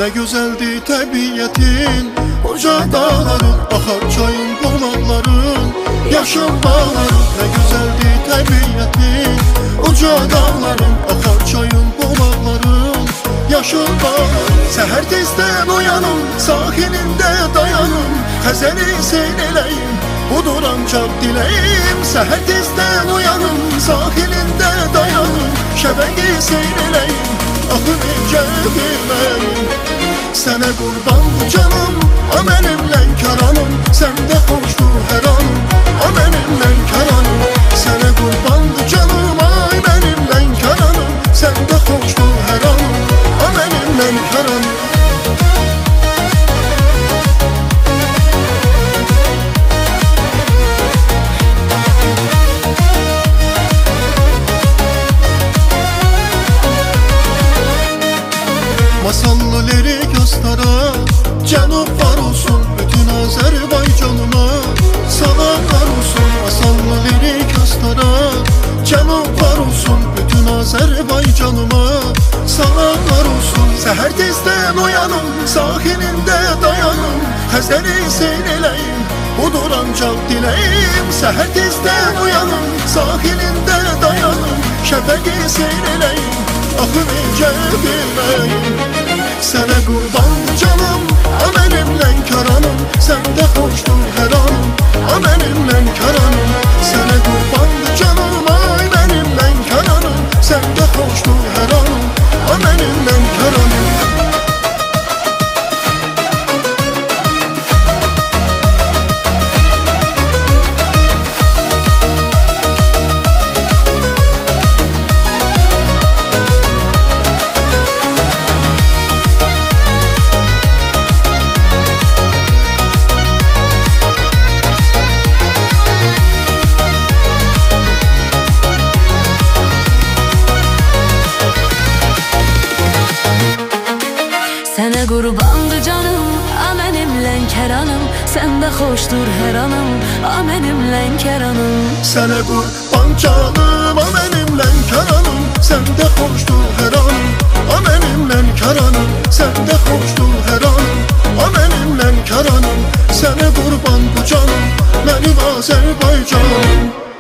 Ne güzeldi təbiyyətin, uca dağların, axar çayın, qulmaqların, yaşıl bağların. Ne güzeldi təbiyyətin, uca dağların, axar çayın, qulmaqların, yaşıl bağların. Səhər tezdən uyanım, sahilində dayanım, Xəzəri seyr eləyim, budur ancaq diləyim. Səhər tezdən uyanım, sahilində dayanım, Şəbəqi seyr eləyim, axı necə bilməyim. Sənə qurbandır canım, a mənim Lənkəranım, səndə xoşdur hər anım, a mənim Lənkəranım. Sənə qurbandır canım, ay mənim Lənkəranım, səndə xoşdur hər anım, a mənim Lənkəranım. Masallı lirik yastara cənub var olsun, bütün Azərbaycanıma salamlar olsun. Masallı lirik yastara cənub var olsun, bütün Azərbaycanıma salamlar olsun. Səhər tezdən uyanım, sahilində dayanım, Xəzəri seyr eləyim, budur ancaq diləyim. Səhər tezdən uyanım, sahilində dayanım, Şəbəqi seyr eləyim, axı necə bilməyim. Sənə qurbandır canım, a mənim Lənkəranım, səndə xoşdur hər anım, a mənim Lənkəranım. Sənə qurbandır canım, ay mənim Lənkəranım, səndə xoşdur hər anım, a mənim Lənkəranım. Sənə qurbandır canım, a mənim Lənkəranım, səndə xoşdur hər anım, a mənim Lənkəranım. Sənə qurban canım, a mənim Lənkəranım, səndə xoşdur hər anım, a mənim Lənkəranım. Səndə xoşdur hər anım, a mənim Lənkəranım. Sənə qurban bu canım, mənim Azərbaycanım.